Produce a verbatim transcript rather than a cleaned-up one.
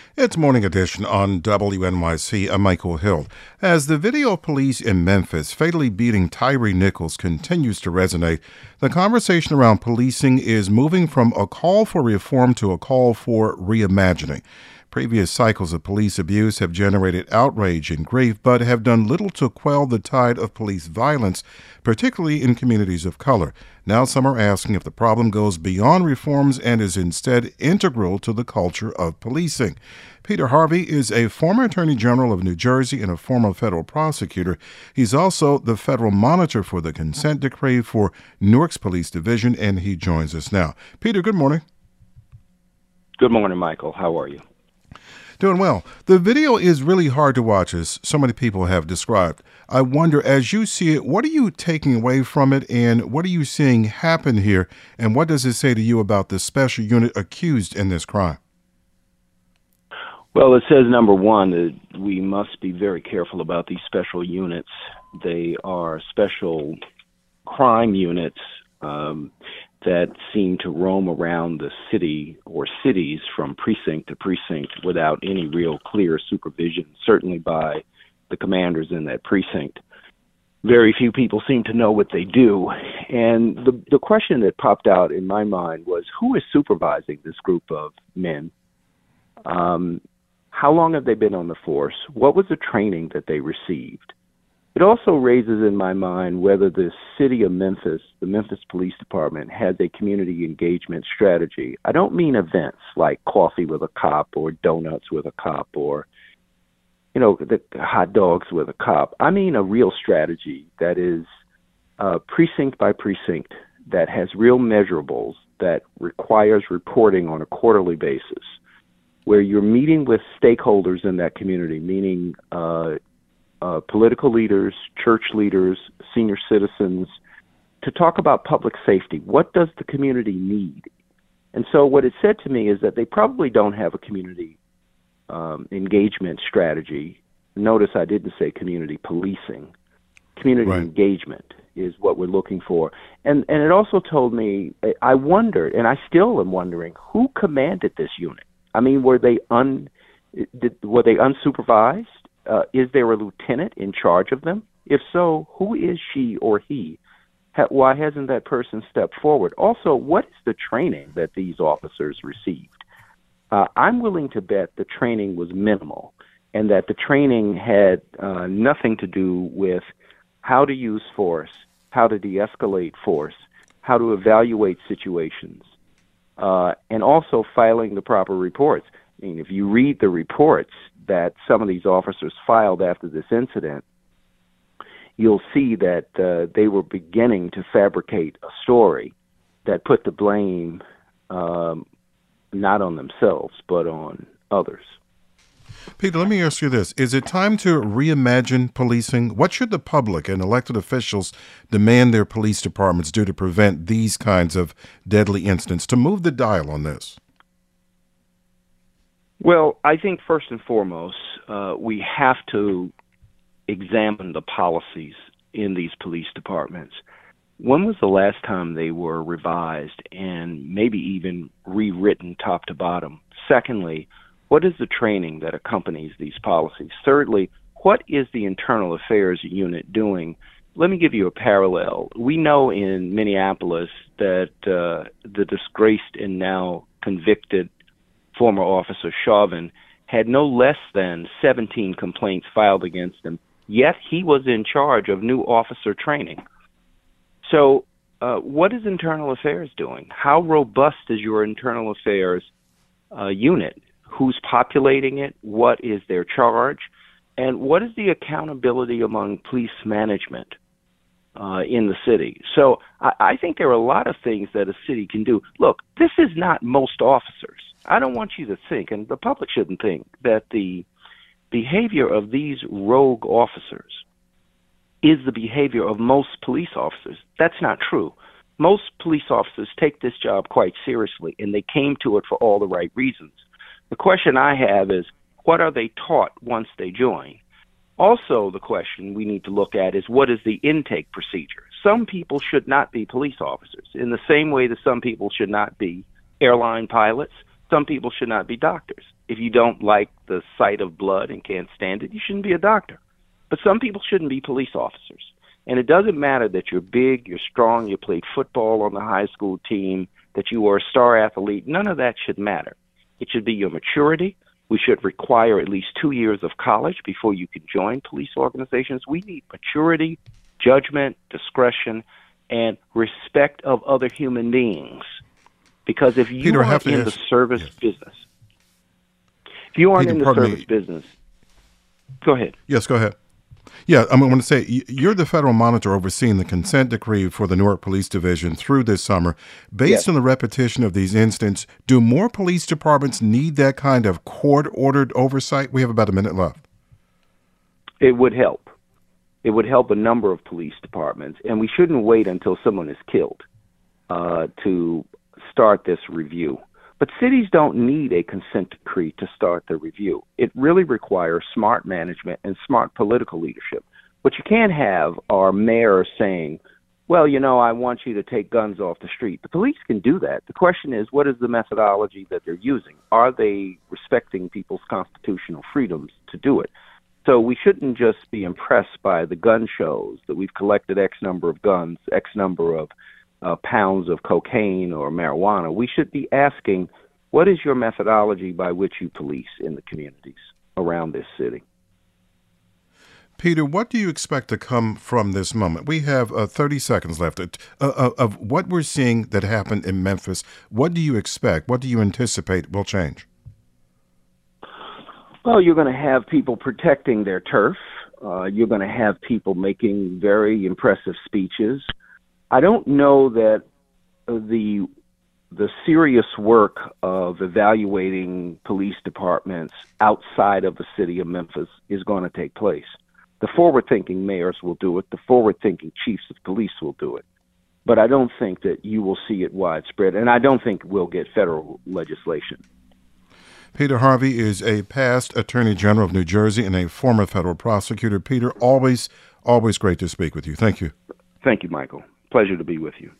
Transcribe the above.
It's Morning Edition on W N Y C. I'm Michael Hill. As the video of police in Memphis fatally beating Tyre Nichols continues to resonate, the conversation around policing is moving from a call for reform to a call for reimagining. Previous cycles of police abuse have generated outrage and grief, but have done little to quell the tide of police violence, particularly in communities of color. Now some are asking if the problem goes beyond reforms and is instead integral to the culture of policing. Peter Harvey is a former Attorney General of New Jersey and a former federal prosecutor. He's also the federal monitor for the consent decree for Newark's Police Division, and he joins us now. Peter, good morning. Good morning, Michael. How are you? Doing well. The video is really hard to watch, as so many people have described. I wonder, as you see it, what are you taking away from it, and what are you seeing happen here, and what does it say to you about the special unit accused in this crime? Well, it says, number one, that we must be very careful about these special units. They are special crime units um, that seem to roam around the city or cities from precinct to precinct without any real clear supervision, certainly by the commanders in that precinct. Very few people seem to know what they do. And the, the question that popped out in my mind was, who is supervising this group of men? Um, how long have they been on the force? What was the training that they received? It also raises in my mind whether the city of Memphis, the Memphis Police Department, has a community engagement strategy. I don't mean events like coffee with a cop or donuts with a cop or, you know, the hot dogs with a cop. I mean a real strategy that is uh, precinct by precinct, that has real measurables, that requires reporting on a quarterly basis, where you're meeting with stakeholders in that community, meaning uh, Uh, political leaders, church leaders, senior citizens, to talk about public safety. What does the community need? And so what it said to me is that they probably don't have a community um, engagement strategy. Notice I didn't say community policing. Community right. engagement is what we're looking for. And and it also told me, I wondered, and I still am wondering, who commanded this unit? I mean, were they un, did, were they unsupervised? Uh, is there a lieutenant in charge of them? If so, who is she or he? Ha- why hasn't that person stepped forward? Also, what is the training that these officers received? Uh, I'm willing to bet the training was minimal and that the training had uh, nothing to do with how to use force, how to de-escalate force, how to evaluate situations, uh, and also filing the proper reports. I mean, if you read the reports that some of these officers filed after this incident, you'll see that uh, they were beginning to fabricate a story that put the blame um, not on themselves, but on others. Peter, let me ask you this. Is it time to reimagine policing? What should the public and elected officials demand their police departments do to prevent these kinds of deadly incidents, to move the dial on this? Well, I think first and foremost, uh, we have to examine the policies in these police departments. When was the last time they were revised and maybe even rewritten top to bottom? Secondly, what is the training that accompanies these policies? Thirdly, what is the internal affairs unit doing? Let me give you a parallel. We know in Minneapolis that uh, the disgraced and now convicted former officer Chauvin had no less than seventeen complaints filed against him, yet he was in charge of new officer training. So uh, what is internal affairs doing? How robust is your internal affairs uh, unit? Who's populating it? What is their charge? And what is the accountability among police management uh, in the city? So I, I think there are a lot of things that a city can do. Look, this is not most officers. I don't want you to think, and the public shouldn't think, that the behavior of these rogue officers is the behavior of most police officers. That's not true. Most police officers take this job quite seriously, and they came to it for all the right reasons. The question I have is, what are they taught once they join? Also, the question we need to look at is, what is the intake procedure? Some people should not be police officers, in the same way that some people should not be airline pilots. Some people should not be doctors. If you don't like the sight of blood and can't stand it, you shouldn't be a doctor. But some people shouldn't be police officers. And it doesn't matter that you're big, you're strong, you played football on the high school team, that you were a star athlete. None of that should matter. It should be your maturity. We should require at least two years of college before you can join police organizations. We need maturity, judgment, discretion, and respect of other human beings. Because if you Peter, aren't in ask, the service yes. business, if you aren't Peter, in the pardon service me. business, go ahead. Yes, go ahead. Yeah, I'm going to say you're the federal monitor overseeing the consent decree for the Newark Police Division through this summer. Based Yes. on the repetition of these incidents, do more police departments need that kind of court-ordered oversight? We have about a minute left. It would help. It would help a number of police departments, and we shouldn't wait until someone is killed uh, to start this review. But cities don't need a consent decree to start the review. It really requires smart management and smart political leadership. What you can't have are mayors saying, well, you know, I want you to take guns off the street. The police can do that. The question is, what is the methodology that they're using? Are they respecting people's constitutional freedoms to do it? So we shouldn't just be impressed by the gun shows that we've collected X number of guns, X number of uh, pounds of cocaine or marijuana. We should be asking, what is your methodology by which you police in the communities around this city? Peter, what do you expect to come from this moment? We have uh, thirty seconds left. Uh, uh, of what we're seeing that happened in Memphis, what do you expect? What do you anticipate will change? Well, you're going to have people protecting their turf. Uh, you're going to have people making very impressive speeches. I don't know that the the serious work of evaluating police departments outside of the city of Memphis is going to take place. The forward-thinking mayors will do it. The forward-thinking chiefs of police will do it. But I don't think that you will see it widespread, and I don't think we'll get federal legislation. Peter Harvey is a past Attorney General of New Jersey and a former federal prosecutor. Peter, always, always great to speak with you. Thank you. Thank you, Michael. Pleasure to be with you.